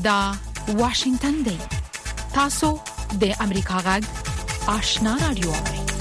دا واشنگتن دی. تاسو د امریکا غږ آشنا رادیو.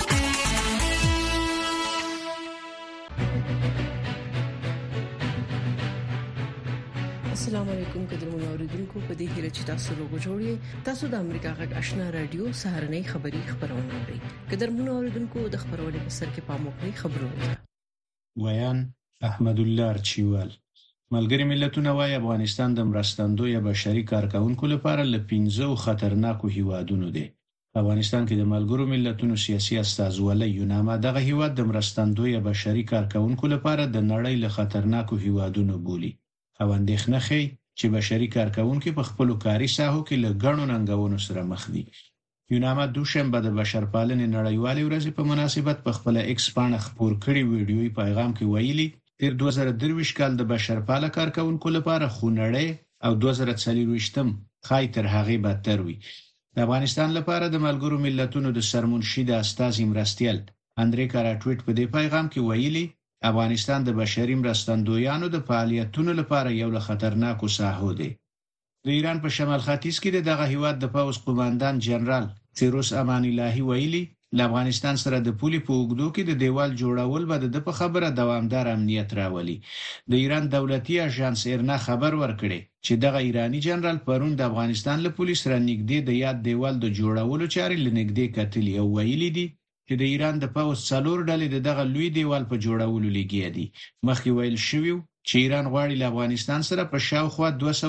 السلام علیکم قدرمن اوریدونکو، په دې هیله چې تاسو روغ جوړی. تاسو د امریکا غږ آشنا رادیو سهارنۍ خبری خبرونه اورئ. قدرمن اوریدونکو، د خبرونې په سر کې پاموکړئ خبرونه. ویان احمد الله ارچیوال. ملګری ملتونه وايي افغانستان د مرستندوی بشري کارکونکو لپاره له 15 خطرناکو هیوادونو دی. افغانستان کې د ملګرو ملتونو سیاسي استازولۍ یوناما دغه هیواد د مرستندوی بشري کارکونکو لپاره د نړۍ له خطرناکو هیوادونو بولي. او اندېښنه ښيي چې بشري کارکونکو په خپل کاري ساحو کې له ګڼو ننګونو سره مخ دي. یوناما دوشنبه د بشرپالنې نړیوالې ورځې په مناسبت په خپل ایکس باندې خبر کړی ویډیوي پیغام کې ویلي تر 2023 کال د بشرپاله کارکونکو لپاره خونړی او 2024م خای تر هغه بدتر وي. د افغانستان لپاره د ملګرو ملتونو د سرمنشي د استازي مرستیال اندرې کاراټویټ په دې پیغام کې ویلي افغانستان د بشري مرستندویانو د فعالیتونو لپاره یو له خطرناکو ساحو دی. د ایران په شمال ختیځ کې دغه هیواد د پوځ قوماندان جنرال فیروز امان الهی ویلي ل افغانستان سره د پولي په اوږدو کې د دیوال جوړول به د په خبره دوامدار امنیت راولي. د ایران دولتي اژانس ایرنا خبر ورکړي چې دغه ایرانی جنرال پرون د افغانستان له پولیس سره نږدې د یاد دیوال د جوړولو چارې لنږدې کتلې او ویلي دي چې د ایران د پوځ څلور ډلې دغه لوی دیوال په جوړولو لګیا دي. مخکې ویل شوی چې ایران غواړي له افغانستان سره په شاوخوا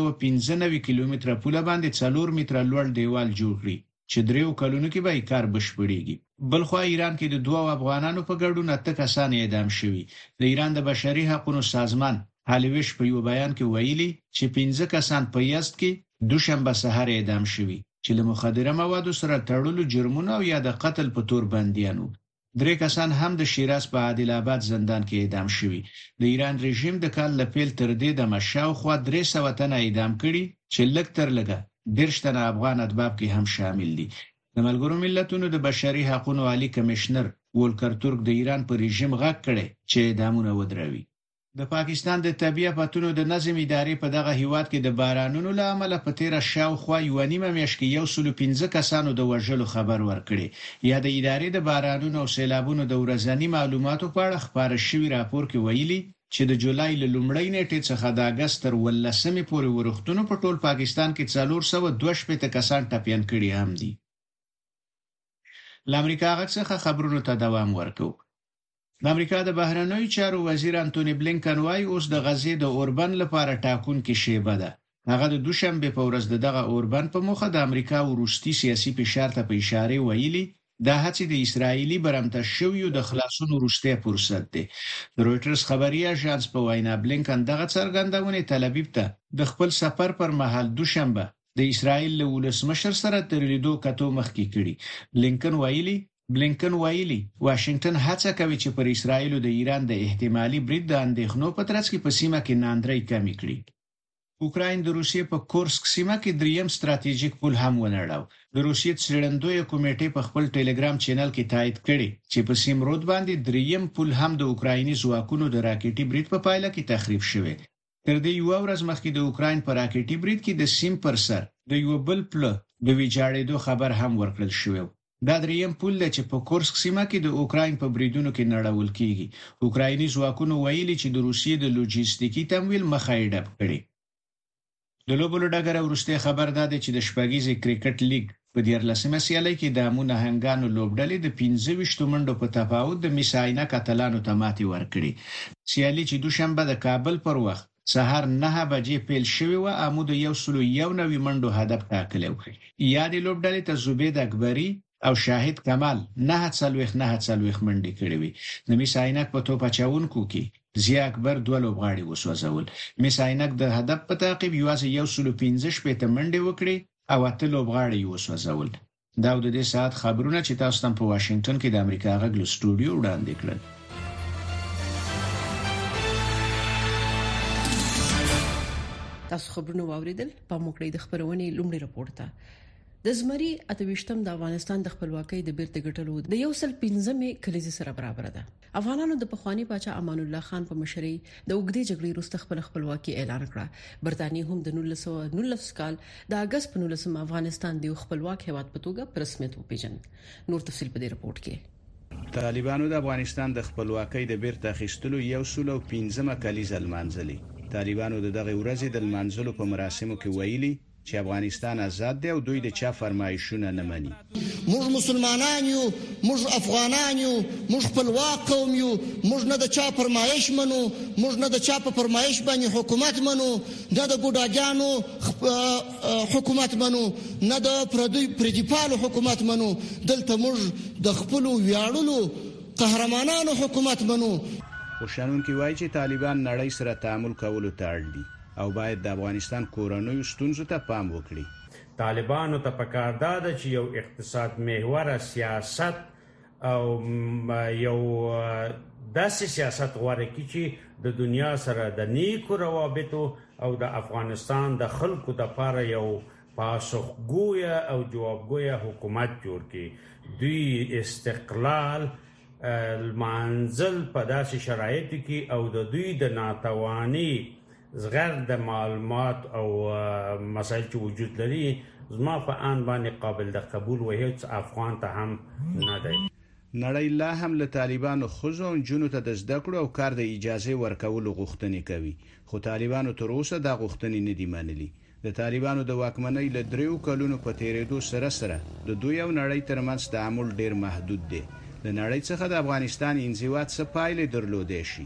295 کیلومتره پوله باندې 4 متره لوړ دیوال جوړ کړي چې دریو کلونو کې به کار بشپړیږي. بلخوا ایران کې د دوه افغانانو په ګډون 8 کسان اعدام شوي. د ایران د بشري حقوقو سازمان حالویش په یو بیان کې ویلي چې 15 کسان په یزد کې دوشنبه سحر اعدام شوي چې له مخدره موادو سره تړلو جرمونو او یا د قتل په تور بنديانو. 3 کسان هم د شیراز په عادل آباد زندان کې اعدام شوي. د ایران رژیم د کال لپیل تر دې د مشاوخوا 300 تنه اعدام کړي چې لږ تر لږه 10 تنه افغان اتباع کې هم شامل دي. د ملګرو ملتونو د بشري حقوقو عالی کمشنر وولکر ترک د ایران پر رژیم غږ کړي چې اعدامونه ودروي. د پاکستان د طبي آفاتونو د نظم ادارې په دغه هیواد کې د بارانونو له امله په تیر شاوخوا 1.5 میاشت کې 115 کسانو د وژلو خبر ورکړي. یا د ادارې د بارانونو او سیلابونو د ورځنی معلوماتو په اړه خبر شوی راپور کې ویلي چې د جولای له لومړۍ نیټې څخه د اگست تر 18 پورې ورښتونو په ټول پاکستان کې 422 کسان ټپيان کړي هم دي. امریکا غږ څخه خبرونو ته دوام ورکوي. د امریکا د بهرنیو چارو وزیر انټونی بلینکن وايي اوس د غزې د اوربن لپاره ټاکونکې شیبه ده. هغه د دوشنبه په ورځ دغه اوربن په مخه د امریکا وروستي سیاسي فشار ته په اشاره ویلي دا هڅه د اسرایلی برمته شویو د خلاصون وروسته فرصت ده. د رويټرز خبري اژانس په وینا بلینکن دغه څرګندونه تل ابیب ته د خپل سفر پر مهال دوشنبه د اسرایل له ولسمشر سره تر لیدو کتو مخکې کړي. بلینکن ویلي واشنگټن هڅه کوي چې پر اسرایل او د ایران د احتمالي برید د اندېښنو په ترڅ کې په سیمه کې ناندرۍ کمی کړي. اوکراین د روسیې په کورسک سیمه کې دریم ستراتیژیک پل هم ونړاو. د روسیې څېړندوی کمیټې په خپل ټلګرام چینل کې تایید کړي چې په سیم رود باندې دریم پل هم د اوکرایني ځواکونو د راکټي برید په پایله کې تخریب شوی. تر دې یو ورځ مخکې د اوکراین په راکټي برید کې د سیم پر سر د یو بل پل د ویجاړېدو خبر هم ورکړل شوی. دا دریم پل چې په کورسک سیمه کې د اوکراین په بریدونو کې نړول کیږي. اوکرایني ځواکونو ویلي چې د روسیې د لوجستیکي تمویل مخه یې ډب کړي. د لوبولو ډګر ورسته خبر داده چې د شپږیزې کرکټ لیګ په 14مه سیالۍ کې د امونه هنګانو لوبډلې د 25 منډو په تفاوت د میساینا کاتالانو ته ماتې ورکړې. سیالي چې دوشنبه د کابل پر وخت سهار 9 بجې پیل شوې و، امو د 191 منډو هدف ټاکلی و. یادې لوبډلې ته زبید اکبری او شاهد کمال 9 منډې کړې وي. د میساینک په توپ اچونکو کې ضیا اکبر 2 لوبغاړي وسوځول. میساینک د هدف په تعقیب یوازې 115 منډې وکړې او 8 لوبغاړي وسوځول. دا د دې ساعت خبرونه چې تاسو ته په واشنگټن کې د امریکا غږ له سټوډیو وړاندې کړل. تاسو خبرونه واوریدل. په موږ د خبرونې لومړی راپورته د زمري 28م د افغانستان د خپلواکۍ د بیرته ګټلو د 115 کلیزې سره برابر ده. افغانانو د پخوانی پاچا امان الله خان په مشرۍ د اوګدې جګړې وروسته خپلواکي اعلان کړه. برتانیې هم د 1919 کال د اگست په 19 افغانستان د خپلواک هیواد په توګه په رسمیت وپیژند. نور تفصیل په دې رپورت کې. طالبانو د افغانستان د خپلواکۍ د بیرته اخیستلو 115 کلیزه لمانځلې. طالبانو دغه ورځ د لمانځلو په مراسمو کې ویلي چې افغانستان آزاد دی او دوی د چا فرمایشونه نه مني. موږ مسلمانان یو، موږ افغانان یو، موږ خپلواک قوم یو، موږ نه د چا فرمایش منو، موږ نه د چا په فرمایش باندې حکومت منو، نه د ګوډاګانو حکومت منو، نه د پردیپالو حکومت منو. دلته موږ د خپل ویاړلو قهرمانانو حکومت منو. خوشانونکي وایي چې طالبان نړۍ سره تعامل کولو ته اړ دي او باید د افغانستان کورنیو ستونزو ته پام وکړي. طالبانو ته پکار ده چې یو اقتصاد محور سیاست او یو داسې سیاست غوړه کی چې د دنیا سره د نیکو روابطو او د افغانستان د خلکو لپاره یو پاسخګوی او جوابګوی حکومت جوړ کړي. دوی استقلال المنزل په داسې شرایطو کې او د دوی د ناتوانی زغر د معلومات او مسایل چې وجود لري زما په ان باندې قابل د قبول و هیڅ افغان ته هم نه دی. نړۍ لا هم له طالبانو خزو او جنو ته د زده کړو او کار د اجازه ورکولو غوښتنې کوي، خو طالبانو تر اوسه دا غوښتنې نه دي منلي. د طالبانو د واکمنۍ له 3 کلونو په تیریدو سره د دوی او نړۍ ترمنځ تعامل ډیر محدود دی. د نړۍ څخه د افغانستان انزوا څه پایلې درلودې شي؟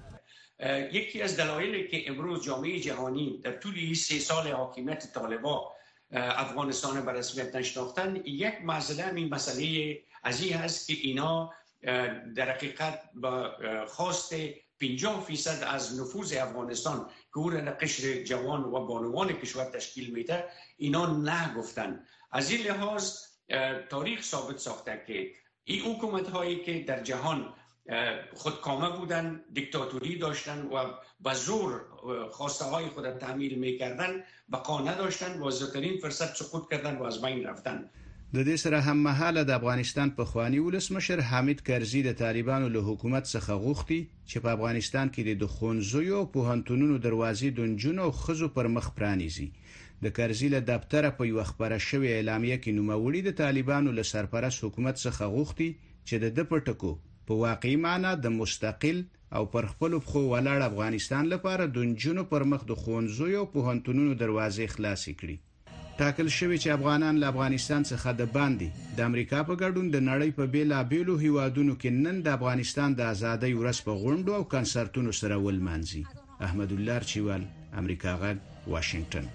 یکی از دلایلی که امروز جامعه جهانی در طول این 3 سال حاکمیت طالبان افغانستان به رسمیت نشناختن، یک مسئله این مسئله از این هست که اینا در حقیقت با خواست 50% از نفوذ افغانستان که او را قشر جوان و بانوان کشور تشکیل میده اینا نگفتن. از این لحاظ تاریخ ثابت ساخته که این حکومت هایی که در جهان خودکامه بودن، دیکتاتوری داشتن و با زور خواسته های خود تعمیل میکردن، بقا نداشتن و زیاترین فرصت سقوط کردن و از بین رفتن. د دې سره هم مهاله د افغانستان په خوانی ولسمشر حامد کرزي د طالبانو له حکومت څخه غوښتي چې په افغانستان کې د ښوونځیو او پوهنتونونو دروازې د نجونو او ښځو پر مخ پرانیزي. د کرزي له دفتره په یو خبره شوی اعلامیه کې نوموړي د طالبانو له سرپرست حکومت څخه غوښتي چې د پټکو په واقعي معنی د مستقل او پر خپل خو ولاړ افغانستان لپاره د نجونو پر مخ د ښوونځیو او پوهنتونونو دروازې خلاصې کړي. ټاکل شوی چې افغانان له افغانستان څخه د باندې د امریکا په ګډون د نړۍ په بیلابیلو هیوادونو کې نن د افغانستان د ازادۍ ورځ په غونډو او کنسرتونو سره ولمانځي. احمد الله چوال، امریکا غږ، واشنگټن.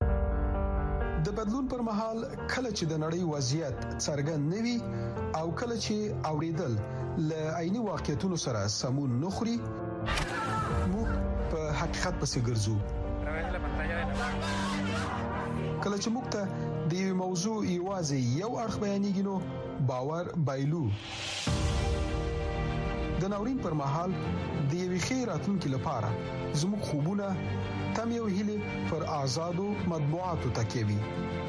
د بدلون پر مهال کله چې د نړۍ وضعیت څرګند نوي او کله چې اوریدل له عیني واقعیتونو سره سمون نخوري، موږ په حقیقت پسې ګرځو. کله چې موږ ته د یو موضوع یوازې یو اړخ بیانېږي نو باور بایلو. د ناورین پر مهال د یوې ښې راتلونکي لپاره زموږ خوبونه تم یو هیله پر آزادو مطبوعاتو تکیوي.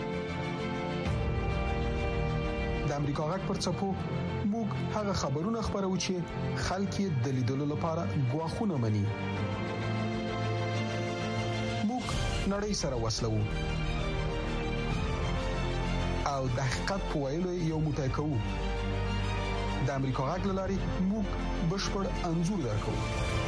د امریکا غږ پر څپو موږ هغه خبرونه خبرو چې خلک یې د لیدلو لپاره غواخونه مني. موږ نړۍ سره وصلو او د حقیقت په ویلو یو موټی کوو. د امریکا غږ لاري موږ بشپړ انځور درکو.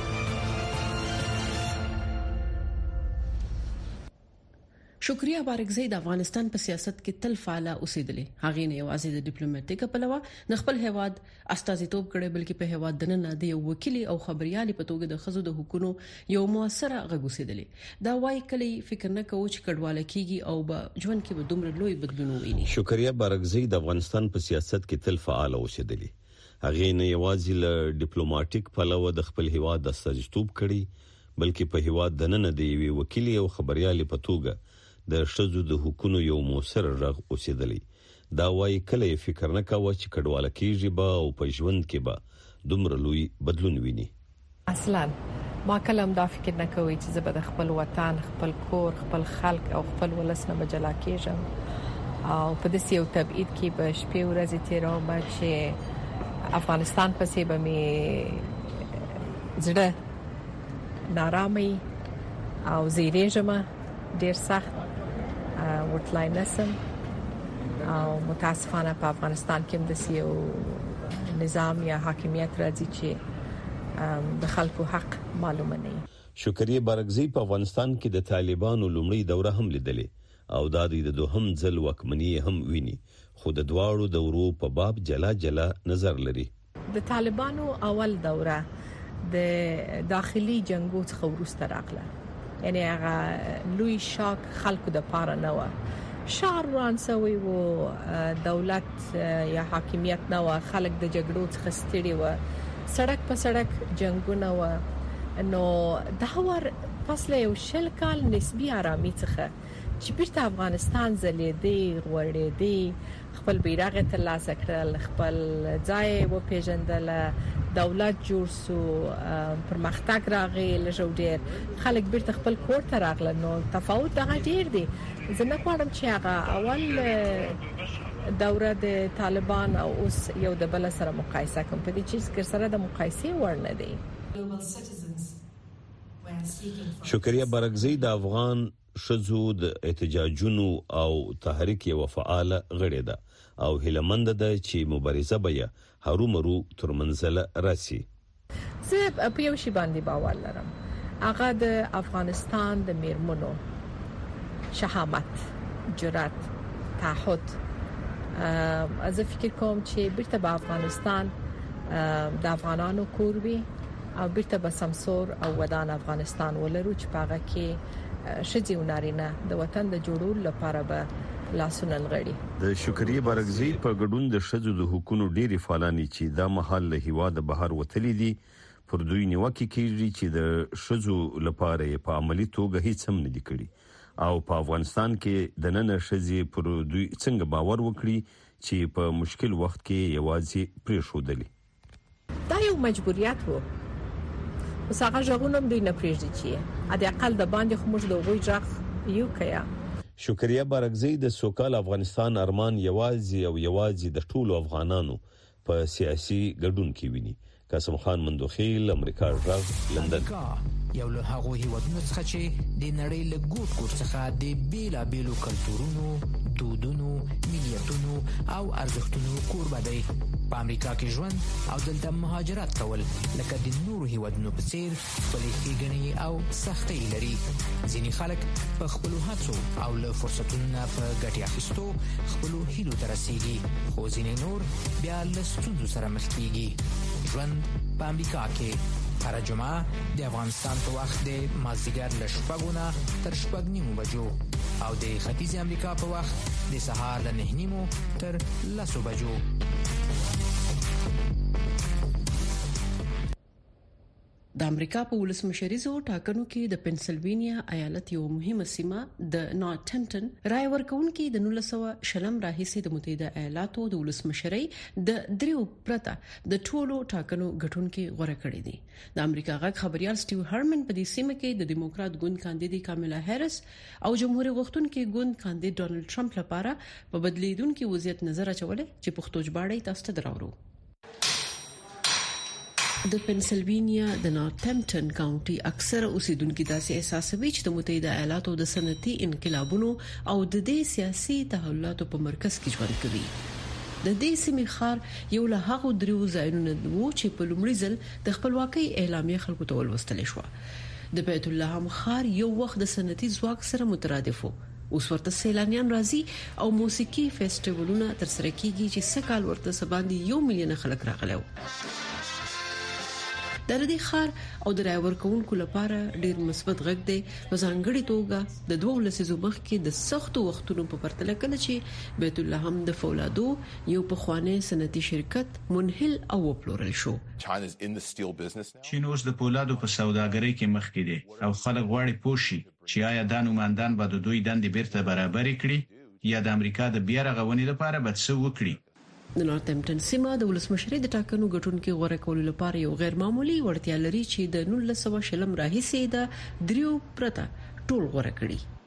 شکریا بارکزی د افغانستان په سیاست کې تل فعال اوسېدلې. هغه نه یوازې د ډیپلوماټیک په لور د خپل هیواد استازیتوب کړي بلکې په هیواد دننه د یو وکیل او خبريالي په توګه د خزو د حکومت یو موثره غږ اوسېدلې. دا وايي کلی فکر نه کوي چې کډواله کیږي او به ژوند کې به دومره لوی بدلون ویني. شکریا بارکزی د افغانستان په سیاست کې تل فعال اوسېدلې. هغه نه یوازې له ډیپلوماټیک په لور د خپل هیواد استازیتوب کړي بلکې په هیواد دننه د یو وکیل او خبريالي په توګه د شذو د حکومت یو موثر رغ اوسېدلی. دا وايي کله فکر نه کاوه چې کډواله کیږي به او په ژوند کې به دومره لوی بدلون ویني. اصلا ما کلم دا فکر نه کوي چې زه به د خپل وطن، خپل کور، خپل خلک او خپل ولس نه بجلا کېږم. او په دې یو تبعید کې به شپې ورځې تیروم چې افغانستان پسې به می زړه نارامي او زیریږم ډیر سخت ورتلای نسم او متاسفانه په افغانستان کې د یو نظام یا حاکمیت راځي چې د خلکو حق معلومه نه وي. شکریه بارګزی په افغانستان کې د طالبانو لومړی دوره هم لیدلې او د دوهم ځل وکمنۍ هم ویني خو د دواړو دورو په باب جلا جلا نظر لري. د طالبانو اول دوره د داخلي جنگو څخه وروسته راغله، یعنی هغه لوی شاک خلکو د پاره نه و، شهر رانسوي و دولت یا حاکمیت نه و، خلک د جګړو څخه ستړي و، سړک په سړک جنگونه و. نو دا ور پس له یو شل کال نسبی آرامي څخه چې بیرته افغانستان زلیدي غوړېدي، خپل بیرغ ترلاسه کړل، خپل ځای و پیژندل، دولت جوړ سو، پرمختګ راغی، لږ ډیر خلک بیرته خپل کور ته راغله. نو تفاوت دا ډیر دی. زه نه غواړم چې هغه اول دوره د طالبان او اوس یو د بل سره مقایسه کوم، په دې چې سره د مقایسې وړ نه دی. شکریه بارګزی د افغان شذو د احتجاجونو او تحریک یو فعال غړي ده او هیلمند ده چې مبارزه به هرومرو ترمنځله راسي. زه په یو شی باندې باور لرم، هغه د افغانستان د میرمنو شهامت، جرأت، تعهد. زه فکر کوم چې بیرته به افغانستان د افغانانو کور وي او بیرته به سمسور او ودان افغانستان ولرو چې پاغه کې شذي او نارینه د وطن د جوړولو لپاره به لاسونه لغړي. د شکریه بارګزی په ګډون د شذو د حقوقو ډېری فعالانی چې دا محل له هوا د بهر وتلي دي پر دوی نیوکه کوي چې د شذو لپاره په عملی توګه هیڅ هم نه دي کړی او په افغانستان کې د نن شذي پر دوی څنګه باور وکړي چې په مشکل وخت کې یوازې پریښودلی. دا یو مجبوریت وو، وساغه ژغونم دوی نه پریږدي چې ا دې اقل د باندې خموج د غوي ژغ یو کیا. شکریه بارګزی د سوکال افغانستان ارمان یوازې د ټولو افغانانو په سیاسي ګډون کې ویني. قاسم خان مندوخیل، امریکا غږ، لندن. یو له هغه هیوادونو څخه چې د نړۍ له ګوټ ګوټ څخه د بیلابیلو کلتورونو، دودونو، ملیتونو او ارزښتونو کوربه دی. په امریکا کې ژوند او دلته مهاجرت کول لکه د نورو هیوادونو په څیر خپلې ښېګڼې او سختۍ لري. ځینې خلک په خپلو هڅو او له فرصتونو نه په ګټې اخیستو خپلو هیلو ته رسیږي، خو ځینې نور بیا له ستونزو سره مخ کیږي. ژوند په امریکا کې هر جمعه د افغانستان په وخت د مازدیګر له 6 تر 6:30 بجو او د ختیځ امریکا په وخت د سهار له 9:30 تر 10 بجو. د امریکا په ولسمشریزو ټاکنو کې د پنسلوانیا ایالت یو مهمه سیمه د نارټمپټن رای ورکونکو د 1900 راهیسې د متحده ایالاتو د ولسمشرۍ د دریو پرته د ټولو ټاکنو ګټونکو غوړه کړې دي. د امریکا غږ خبريال سټیو هرمن په دې سیمه کې د ډیموکرات ګوند کاندیدې کاملا هریس او جمهوریت غوښتونکو ګوند کاندید ډونالد ټرمپ لپاره په بدلیدونکو وضعیت نظر اچولې چې پښتو ژباړې تاسو ته دراوړو. د پنسلوانیا د نارټمپټن کاونټي اکثره اوسیدونکو داسې احساسوي چې د متحده ایالاتو د صنعتي انقلابونو او د دې سیاسي تحولاتو په مرکز کې ژوند کوي. د دې سیمې خار یو له هغو دریو ځایونو وو چې په لومړي ځل د خپلواکۍ اعلامیه خلکو ته ولوستل شو. د بیت الله خار یو وخت د صنعتي ځواک سره مترادف وو. اوس ورته سیلانیان راځي او موسیقي فیسټیوالونه ترسره کیږي چې سکهال ورته سباندي 1 میلیون خلک راغلي. د دې خار او د رای ورکوونکو لپاره ډیر مثبت غږ دی، په ځانګړي توګه د 2 لسیزو مخکې د سختو وختونو په پرتله کله چې بیت الله هم د فولادو یو په خواني صنعتي شرکت منحل او وپلورل شو. چین اوس د پولادو په سوداګرۍ کې مخکې دی او خلک غواړي پوښي چې آیا د نوماندان به د دوی دندې بیرته برابر کړي یا د امریکا د بیا رغونې لپاره به څه وکړي. د نارټمپټن سیمه د ولسمشری د ټاکنو ګټونکو غوړه کولو لپاره یو غیر معمولی وړتیا لري چې د 1900 راهیسې د دریو پرته ټول غوړه کړي.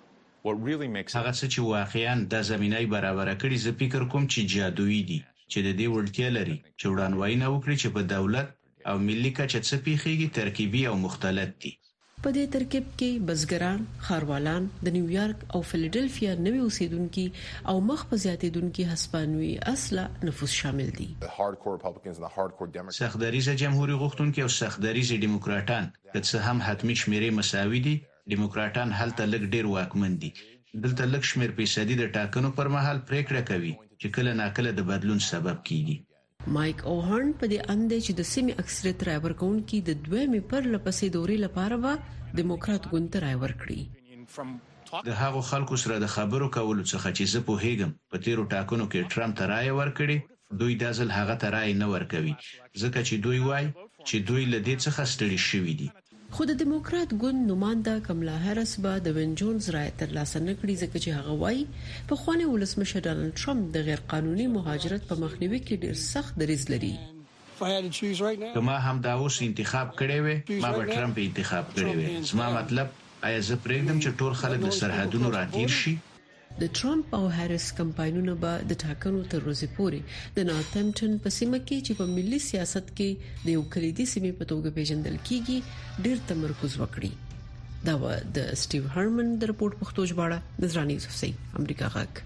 هغه څه چې واقعا د زمينای برابر کړي زه فکر کوم چې جادویي دي چې د دې وړتیا لري چې وړاندوینه وکړي چې په دولت او ملي کچه څه پیښیږي ترکیبي او مختلط دي. په دې ترکیب کې بزګران، خاروالان، د نیویارک او فیلډلفیا نوي اوسیدونکو او مخ په زیاتیدونکو هسپانوي اصله نفوس شامل دي. سختدریزه جمهوریت غوښتونکو او سختدریزه دیموکراتان چې هم حتمی شمیرې مساوي دي، دیموکراتان هلته لږ ډیر واکمن دي. دلته لږ شمیر فیصدي د ټاکنو پر مهال پریکړه کوي چې کله ناکله د بدلون سبب کیږي. مایک اوهرن په دې اند چې د سیمې اکثریت رای ورکونکو د دویمې پر لپسې دوري لپاره به دیموکرات ګوند رای ورکړي. د هغو خلکو سره د خبرو کولو څخه چې زه په هیګم په تیرو ټاکنو کې ټرمپ ته رای ورکړي، دوی د ځل هغه ته رای نه ورکوي ځکه چې دوی وایي چې دوی له دې څخه ستړي شوي دي. خو د دیموکرات ګوند نماینده کملا هریس به د وین جونز رای ترلاسه نکړي ځکه چې هغه وایي په خواني ولسمشر ډانلډ ټرمپ د غیر قانوني مهاجرت په مخنیوي کې ډیر سخت دریځ لري. کما هم دا اوس انتخاب کړی وي ما به ټرمپ انتخاب کړی وي. زما مطلب آیا زه پرېږدم چې ټول خلک له سرحدونو راتیر شي؟ د ټرمپ او هریس کمپاینونه به د ټاکنو تر ورځې پورې د نارتمپټن په سیمه کې چې په ملي سیاست کې د یو کلیدي سیمې په توګه پیژندل کیږي ډیر تمرکز وکړي. دا و د سټیو هرمن د رپورت پښتو ژباړه د زرانی یوسفزئی امریکا غاک.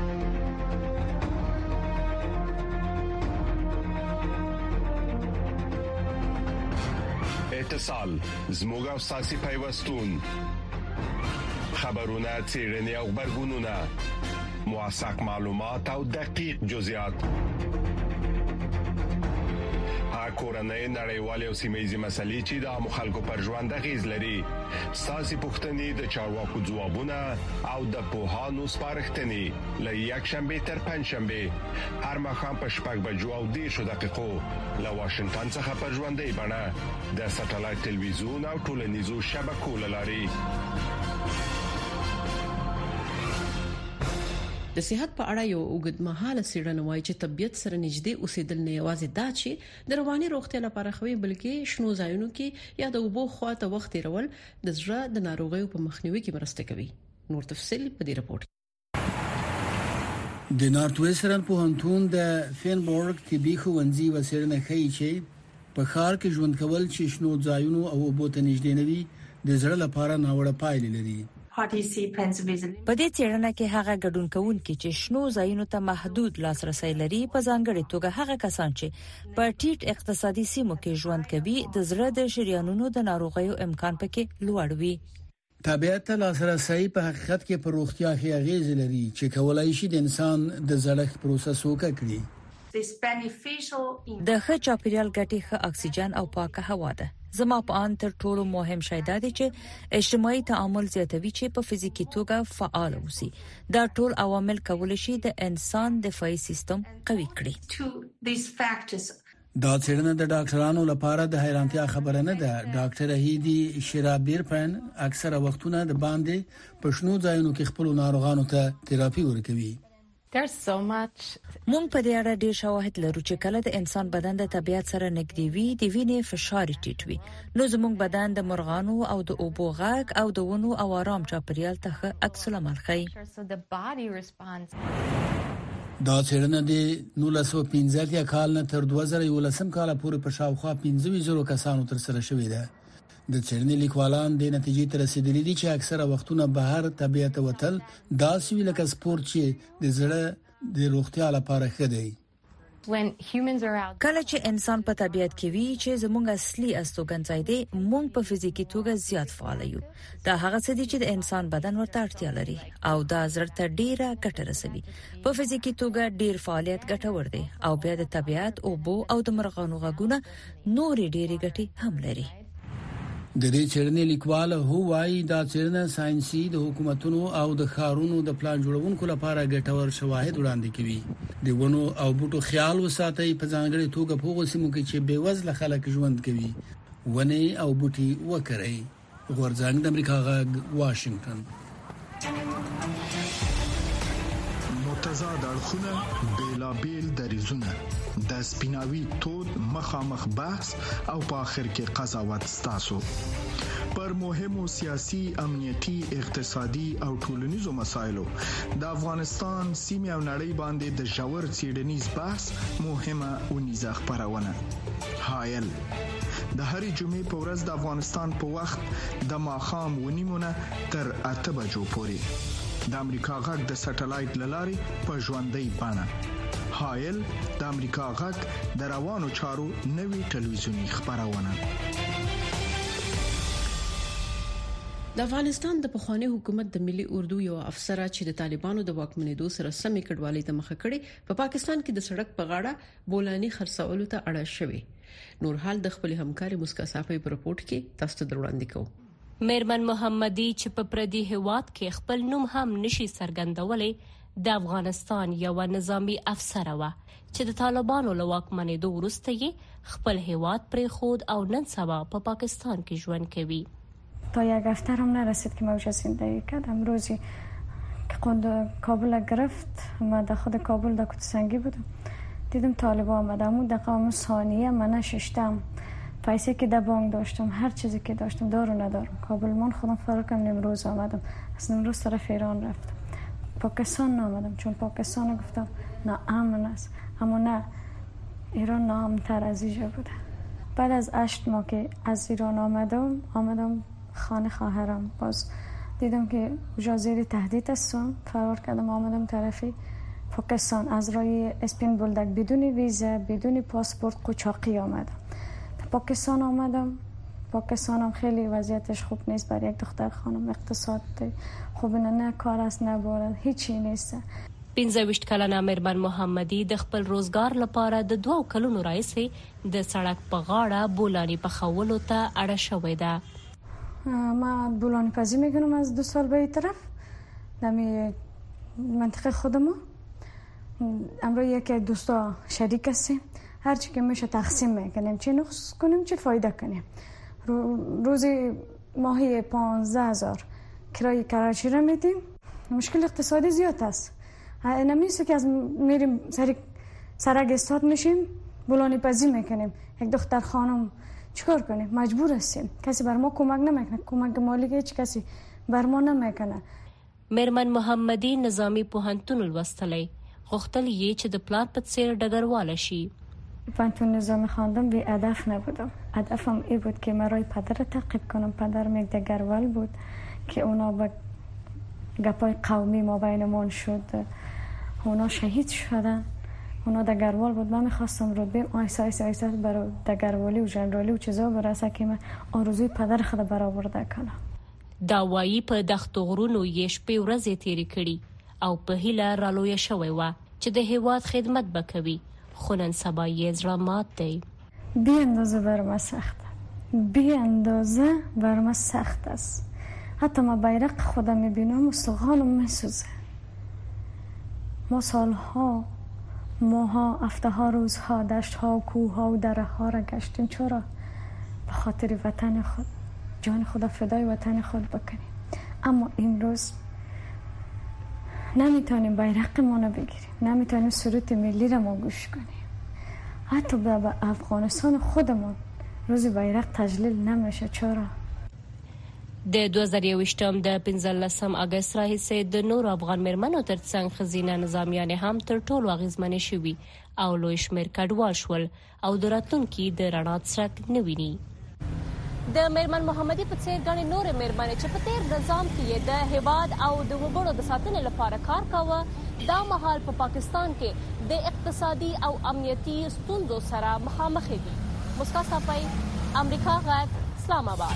اتصال زموږ او ساسي پیوستون خبرونه، څېړنې او خبرګونونه، موثق معلومات او دقیق جزئیات، کورنۍ نړیوالې او سیمه‌یزې مسلې چې د عامو خلکو پر ژوند اغیز لري، ساسي پوښتنې د چارواکو ځوابونه او د پوهانو سپارښتنې له یکشنبه تر پنځشنبه هر ماښام په 6:10 له واشنگټن څخه پر ژوندۍ بڼه د ساتلایت ټلویزیون او ټولنیزو شبکو لاري. د صحت په اړه یو اوږدمهاله څېړنه وايي چې طبيعت سره نږدې اوسېدل نه یوازې دا چې د رواني روغتیا لپاره خوي بلکې شنو ځایونو کې یا د اوبو خواته وخت تیرول د زړه د ناروغیو په مخنیوي کې مرسته کوي. نور تفصیل په دې رپورت. د نارت ویسټرن پوهنتون د فینبورګ طبي ښوونځي وسیرنه ښیي چې په ښار کې ژوند کول چې شنو ځایونو او اوبو ته نږدې نه وي د زړه لپاره ناوړه پایلې لري. په دې څېړنه کې هغه ګډون کوونکي چې شنو ځایونو ته محدود لاسرسي لري په ځانګړي توګه هغه کسان چې په ټیټ اقتصادي سیمو کې ژوند کوي د زړه د شریانونو د ناروغیو امکان پکې لوړ وي. طبيعت ته لاسرسي په حقیقت کې پر روغتیا کې اغیز لري چې کولای شي د انسان د زړښت پروسس وکړي. د ښه چاپیریال ګټې ښه اکسیجن او پاکه هوا ده. زما په ان تر ټولو مهم شی دا دی چې اجتماعي تعامل زیاتوي چې په فزیکی توګه فعال اوسي. دا ټول عوامل کولای شي د انسان دفاعي سیستم قوي کړي. دا څېړنه د ډاکټرانو لپاره د حیرانتیا خبره نه ده. ډاکټر هیدی شرابیرپن اکثره وختونه د باندې په شنو ځایونو کې خپل ناروغانو ته تراپي ورکوي. مونږ په دې اړه ډېر شواهد لرو چې کله د انسان بدن د طبيعت سره نږدې وي د وینې فشار ټیټ وي، نو زموږ بدن د مرغانو او د اوبو غږ او د ونو او آرام چاپیریال ته عکس العمل ښيي. دا څېړنه د 1915 کال نه تر 2011 کال پورې په شاوخوا 15,000 کسانو تر سره شوې ده. د څېړنې لیکوالان د نتیجې ته رسیدلي دي چې اکثره وختونه بهر طبيعت وتل داسې وی لکه سپورت چې د زړه د روغتیا لپاره ښه دی. کله چې انسان په طبيعت کې وي چې زموږ اصلي استوګنځای دی، موږ په فزیکی توګه زیات فعال یو. دا هغه څه دي چې د انسان بدن ورته اړتیا لري او دا زړه ته ډیره ګټه رسوي. په فزیکی توګه ډیر فعالیت ګټور دی او بیا د طبيعت اوبو او د مرغانو غږونه نور ډیره ګټي هم لري. د دې څېړنې لیکوال هو وايي دا څېړنه ساينسي د حکومتونو او د ښارونو د پلان جوړونکو لپاره ګټور شواهد وړاندې کوي. د ونو او بوټو خیال وساتئ په ځانګړي توګه په هغو سیمو کې چې بېوزله خلک ژوند کوي. ونې او بوټي وکرئ. غورځنګ د امریکا غږ واشنگټن. متضاد اړخونه بیلابیل دریزونه د سپیناوي تود مخامخ بحث او په اخر کې قضاوت ستاسو پر مهمو سیاسي، امنیتي، اقتصادي او ټولنیزو مسایلو د افغانستان سیمه او نړۍ باندې د ژور څېړنیز بحث مهمه ونیزه خبرونه. هایل د هرې جمعې په ورځ د افغانستان په وخت د ماښام 9:30 تر 8 بجو پورې د امریکا غږ د سټلایټ لارې په ژوندۍ بڼه. هایل د امریکا غږ د روانو چارو نوي ټلویزیونی خبرونه. د افغانستان د پخوانی حکومت د ملي اردو یو افسر چې د طالبانو د واکمنېدو سره سمې کډوالۍ ته مخه کړې په پاکستان کې د سړک په غاړه بولاني خرڅولو ته اړه شوی. نور حال د خپل همکاري مسکا صافي په رپورت کې تاسو ته وړاندې کوم. میرمن محمدي چې په پردي هواد کې خپل نوم هم نشي څرګندولې د افغانستان یو نظامی افسر و چې د طالبانو له واکمنېدو وروسته یې خپل هواد پرې خود او نن سبا په پاکستان کې ژوند کوي. تا یک هفته هم نرسید که موجه زندگی کردم. روزی که کابل گرفت ما در خود کابل در کوتسنگی بودم دیدم طالب آمده همون دقیقه ثانیه من نششتم پیسه که در بانک داشتم هر چیزی که داشتم دارو ندارم کابل من خودم فرار کردم نمروز آمدم از نمروز طرف ایران رفتم پاکستان نامدم چون پاکستان گفتم نه امن است اما نه ایران نامتر از اینجا بوده. بعد از 8 ماه که از ایران آمدم خانه خواهرم باز دیدم که زیر تهدید هستم فرار کردم آمدم طرفی پاکستان از راه اسپین بولدک بدون ویزا بدون پاسپورت قاچاقی آمدم. پاکستان آمدم پاکستانم خیلی وضعیتش خوب نیست برای یک دختر خانم اقتصاد خوب نه کار است نه بار هیچی نیست. 15 کلنه میرمن محمدي د خپل روزګار لپاره د 2 کلونو راځي د سړک په غاړه بولانی په خولو ته اړه شوې ده. ما بولانی پزی میکنم از 2 سال به این طرف در منطقه خودمون امروز یکی دوستا شریک هستیم هر چی که میشه تقسیم میکنیم چه نقص کنیم چه فایده کنیم. روزی ماهی 15,000 کرایه کراچی را میدیم. مشکل اقتصادی زیاد است. نمیشه که از میریم سرک استاد میشیم بولانی پزی میکنیم یک دختر خانم چیکار کنیم مجبور هستیم کسی بر ما کمک نمیکنه کمک مالی هیچ کسی بر ما نمیکنه. میرمن محمدي نظامی پوهنتون الوستلی غوښتل یې چې د پلار په څیر ډګرواله شي. پوهنتون نظامی خواندم بی هدف نبودم. هدفم این بود که مرای پدر تعقیب کنم. پدرم یک دگروال بود که اونا با گپای قومی ما بینمون شد اونا شهید شدن. اونا دگروال بود من میخواستم رتبه آیسا برای دگروالی و جنرالی و چیزا برسه که من آرزوی پدر خود برآورده کنم. دا وایي په دښتو غرونو یې شپې ورځې تیرې کړي او په هیله رالویه شوې وه چې د هیواد خدمت به کوي خو نن سبا یې زړه مات دی. بی اندازه برام سخت است. حتی ما بیرق خودم میبینم و سوغانم میسوزه. ما سالها ماها هفته‌ها روزها دشت‌ها و کوه‌ها و دره‌ها را گشتیم چرا به خاطر وطن خود جان خدا فدای وطن خود بکنیم. اما امروز نمیتونیم بیرق ما رو بگیریم نمیتونیم سرود ملی را ما گوش کنیم. حتی به افغانستان خودمون روز بیرق تجلیل نمیشه. چرا؟ د 2021 د 15 اگست راهیسې د نور افغان مرمنو ترڅنګ خزینه نظامیان هم تر ټولو اغیزمنې شوي او لوی شمېر کډوال شول او د راتلونکي د رڼا څرک نه ویني. د میرمن محمدي په څیر ګڼې نورې میرمنې چې په تیر نظام کې د هیواد او د وګړو د ساتنې لپاره کار کاوه دا مهال په پاکستان کې د اقتصادي او امنیتي ستونزو سره مخامخ دي. مسکا صافی امریکا غږ اسلام آباد.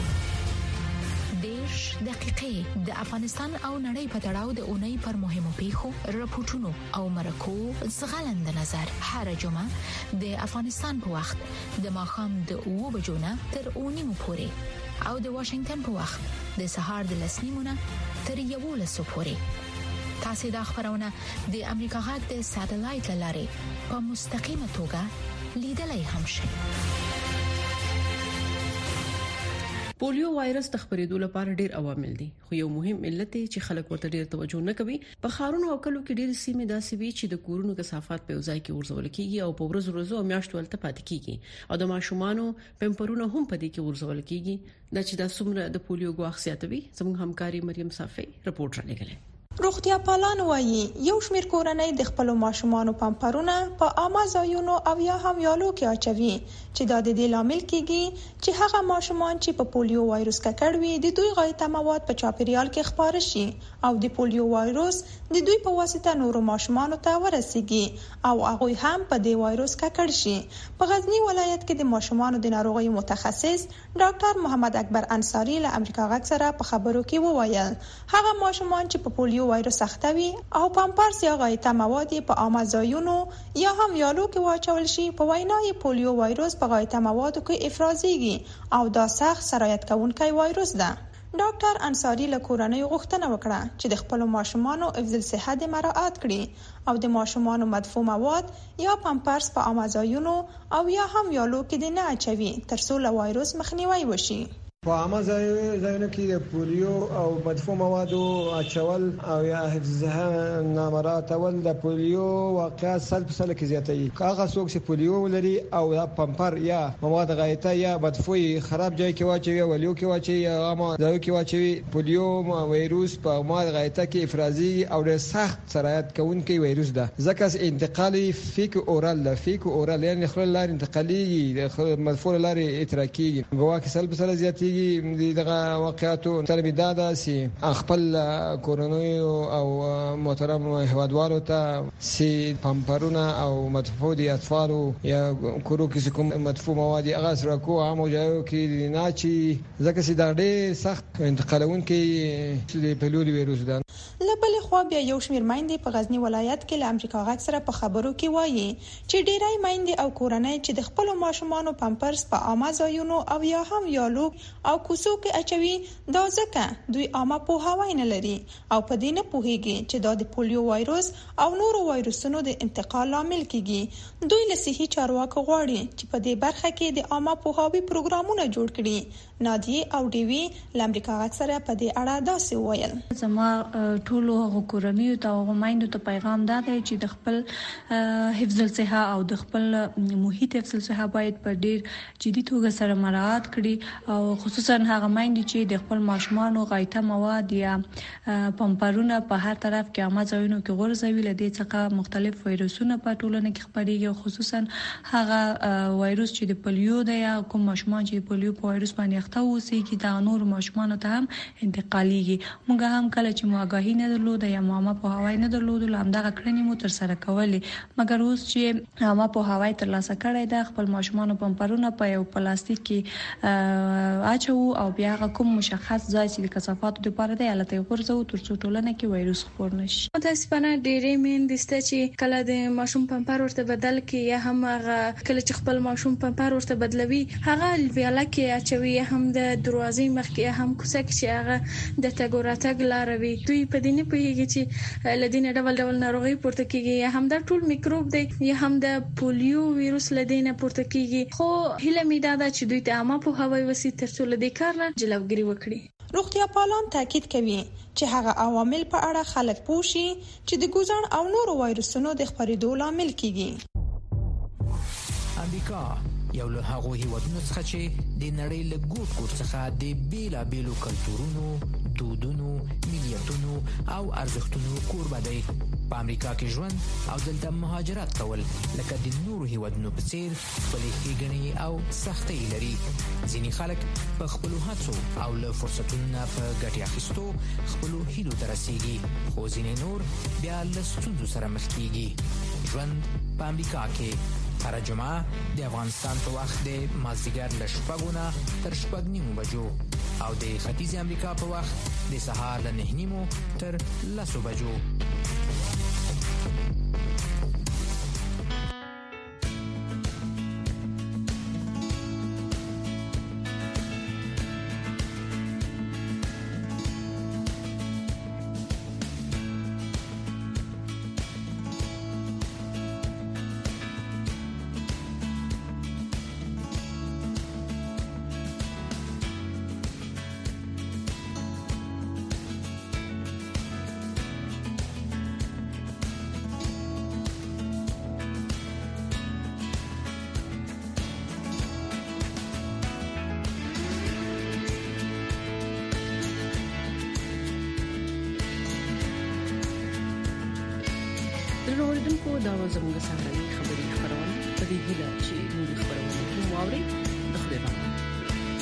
10 دقیقې د افغانستان او نړۍ په تړاو د اونۍ پر مهمو پیښو راپورټونو او مرکو زغلند نظر هر جمعه د افغانستان په وخت د ماښام د 2 بجو نه تر 9 پورې او د واشنگټن په وخت د سهار د 10 نه تر 11 پورې. تاسو د خبرونه د امریکا غږ د سټلایټ لارې په مستقیمه توګه لیدلای هم شئ. پولیو وایرس د خپرېدو لپاره ډېر عوامل دي، خو یو مهم علت دی چې خلک ورته ډېر توجه نه کوي. په خارونو او کلو کې ډېر سیمې داسې وي چې د کورونو کثافات په ځای کې ورزول کیږي او په ورځو او میاشتو ولته پاتې کیږي او د ماشومانو پمپرونه هم په دې کې ورزول کیږي. دا چې د څومره د پولیو ګواښ زیاتوي زموږ همکاري مریم صافي رپورټ را لګلې. روغتیا پالان وایي یو شمېر کورنۍ د خپل ماشومانو پمپرونه په عامه ځایونو او یا هم یالو کې اچوي چې دا د دې لامل کیږي چې هغه ماشومان چې په پولیو وایرس ککړ وي د دوی غایطه مواد په چاپیریال کې خپاره شي او د پولیو وایرس د دوی په واسطه نورو ماشومانو ته ورسیږي او هغه هم په دې وایرس ککړ شي. په غزنی ولایت کې د ماشومانو د ناروغي متخصص ډاکټر محمد اکبر انصاری له امریکا غږ سره په خبرو کې وویل هغه ماشومان چې په پولیو وایرس اختوي او پامپرس یا غایطه مواد په عامه ځایونو یا هم یالو کې واچول شي په وینای پولیو وایرس په غایطه موادو کې افرازيږي او دا سخت سرایت کوونکی وایرس ده. ډاکټر انصاری له کورنۍ غوښتنه وکړه چې د خپل ماشومانو حفظ الصحه مراعات کړي او د ماشومانو مدفوع مواد یا پامپرس په عامه ځایونو او یا هم یالو کې نه اچوي ترڅو له وایرس مخنیوي وشي. په عامه ځایونو کې د پولیو او مدفوع موادو اچول او یا حفظ نامراتول د پولیو واقعیت 100% کې زیاتوي. هغه څوک چې پولیو لري او پمپر یا مواد غایطه یا مدفوع خراب ځای کې واچوي او ولیو کې واچوي یا عامه ځای کې واچوي پولیو وایروس په مواد غایطه کې افرازي او د سخت سرایت کوونکی وایروس ده. ځکه انتقالي فیک اورال ده، فیک اورال یعنی خلل لار انتقالي مدفوع لار اتراکي ګواکې 100% زیاتي دغه واقعاتو تربیداده سي خپل کورونی او محترم هوادوالو ته سي پمپرونه او مدفوع دي اطفال یا کورو کې کوم مدفوع مواد هغه سره کو عامو ځایو کې نه چی ځکه سي دا ډېر سخت انتقالون کې چې پولیو وایروس ده. لبل خو بیا یو شمېر مایندې په غزنی ولایت کې له امریکا غږ سره په خبرو کې وایي چې ډېرای مایندې او کورنۍ چې د خپل ماشومانو پمپرس په عامه ځایونو او یا هم یالو او کوڅو کې اچوي دا ځکه دوی عامه پوهاوی نه لري او په دې نه پوهیږي چې دا د پولیو وایرس او نورو وایرسونو د انتقال لامل کیږي. دوی له صحي چارواکو غواړي چې په دې برخه کې د عامه پوهاوی پروګرامونه جوړ کړي. نادیه او ډیوی له امریکا غږ سره په دې اړه داسې وویل زما ټولو غوړنیو ته او مایندو ته پیغام دا دی چې د خپل حفظ الصحه او د خپل محیط حفظ الصحه باید په ډیر جدي توګه سره مراعات کړي او خصوصا هغه مایندې چې د خپل ماشومانو غایطه مواد یا پمپرونه په هر طرف کې عامه ځایونو کې غورځوي. له دې څخه مختلف وایرسونه په ټولنه کې خپرېږي خصوصا هغه وایرس چې د پولیو دی یا کوم ماشومان چې پولیو په وایرس باندې اخته اوسېږي دا نور ماشومان ته هم انتقالېږي. موږ هم کله چې مواګاهي نه درلوده یا عامه پوهاوی نه درلوده لامدغه کړنې مو تر سره کولې مګر اوس چې عامه پوهاوی ترلاسه کړی دا خپل ماشومان پمپرونه په یو پلاستیک کې اچو او بیا کوم مشخص ځای چې د کثافاتو لپاره دی الته ورزو ترڅو ټولنه کې وایرس خپور نشي. متاسفانه ډېرې میندې چې کله د ماشوم پمپر ورته بدل کې یا هم کله چې خپل ماشوم پمپر ورته بدلوي هغه ویاله کې اچوي هم د دروازې مخ کې هم کوڅه کې چې هغه د تګوراتګ لاروي دوی په دې نه پوهیږي چې لدینه ډول ناروغي پورته کیږي یا هم د ټول میکروب دی یا هم د پولیو وایروس لدینه پورته کیږي. خو هله میدا دا چې دوی ته عامه پوهاوی وسي ترڅو لدې کار نه جلوګیری وکړي. روغتیا پالان تاکید کوي چې هغه عوامل په اړه خلک پوښي چې د ګوزن او نورو وایرسونو د خپرېدو لامل کیږي. امریکا یو له هغو هیوادونو څخه چې د نړۍ له ګوټ څخه د بیلابیلو کلتورونو، دودونو، ملیتونو او ارزښتونو کوربه دی. په امریکا کې ژوند او دلته مهاجرت کول لکه د نورو هیوادونو په څیر خپلې ښېګڼې او سختۍ لري. ځینې خلک په خپلو هڅو او له فرصتونو نه په ګټې اخیستو خپلو هیلو ته رسیږي، خو ځینې نور بیا له ستونزو سره مخ کیږي. ژوند په امریکا کې هر جمعه د افغانستان په وخت د مازدیګر له 6 تر 6:30 بجو او د ختیځ امریکا په وخت د سهار له 9:30 تر 10 بجو. اوریدونکو دا زموږ سره خبري خبرونه په دې هیله چې موږ خبرونه مو واوري